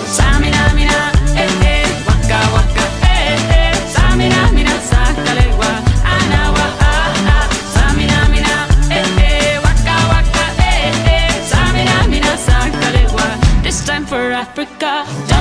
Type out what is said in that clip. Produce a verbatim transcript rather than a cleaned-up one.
Samina mina, eh eh, waka waka, eh eh. Samina mina, sakalewa, anawa ah ah. Samina mina, eh eh, waka waka, eh eh. Samina mina, sakalewa. This time for Africa.